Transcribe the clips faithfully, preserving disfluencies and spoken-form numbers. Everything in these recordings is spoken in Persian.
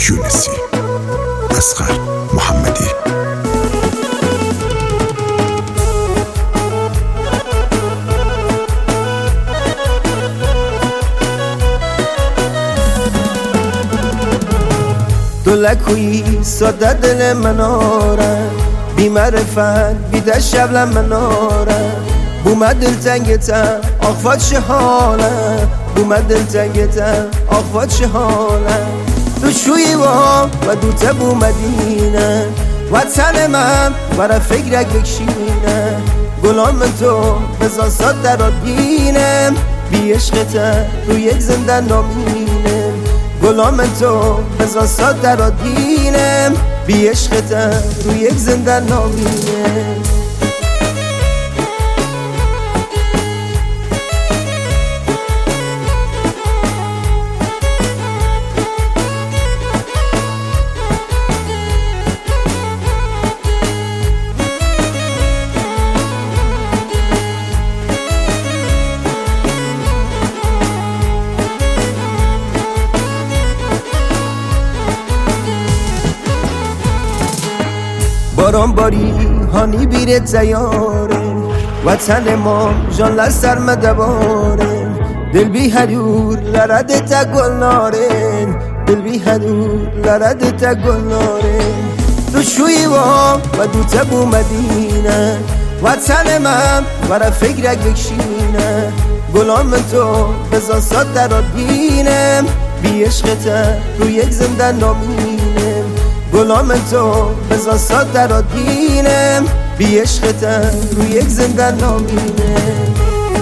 یونسی. اصغر محمدی. دو لکوی ساده دل مناره، بی معرفت بی دشبل مناره. بومد دل تنگتم آخوات چه حاله، بومد دل تنگتم آخوات چه حاله. دو شوی با و دو تبو مدینه، وطن من برا فکرک بکشینه. گلام من تو بزن ساد در آدینم، بی عشقتم رو یک زندن نامینم. گلام من تو بزن ساد در آدینم، بی عشقتم رو یک زندن نامینم. باران باری هانی بیره تیاره، وطن ما جان لسر مدباره. دل بی هدور لرد تا گل نارن، دل بی هدور لرد تا گل نارن. دو شوی با و دو تبو مدینه، وطن من برا فکرک بکشینه. گلام من تو بزن ساد در آدینم، بی عشقتم رو یک زندن نامینم. گلام من تو بزن ساد در آدینم، بی عشقتم رو یک زندن نامینم.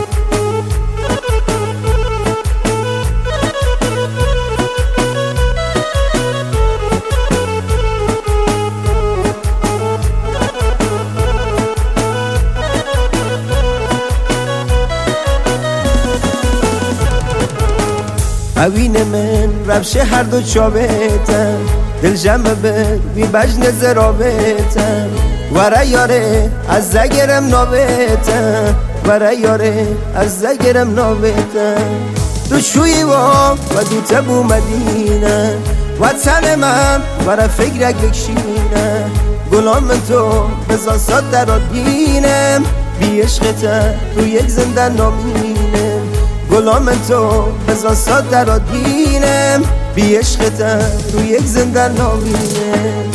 اوین من ربشه هر دو چابتم، دل جمع بر بی بجن زرابتم. وره یاره از زگرم نابتم، وره یاره از زگرم نابتم. دو شوی با و دو تبو مدینه، وطن من برا فکرک بکشینه. گلام من تو بزن ساد در آدینم، بی عشقتم رو یک زندن نامینم. گلام من تو بزن ساد در آدینم، بی عشقتم رو یک زندن نامینم.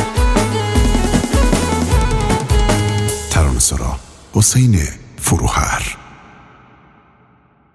حسین فروهر.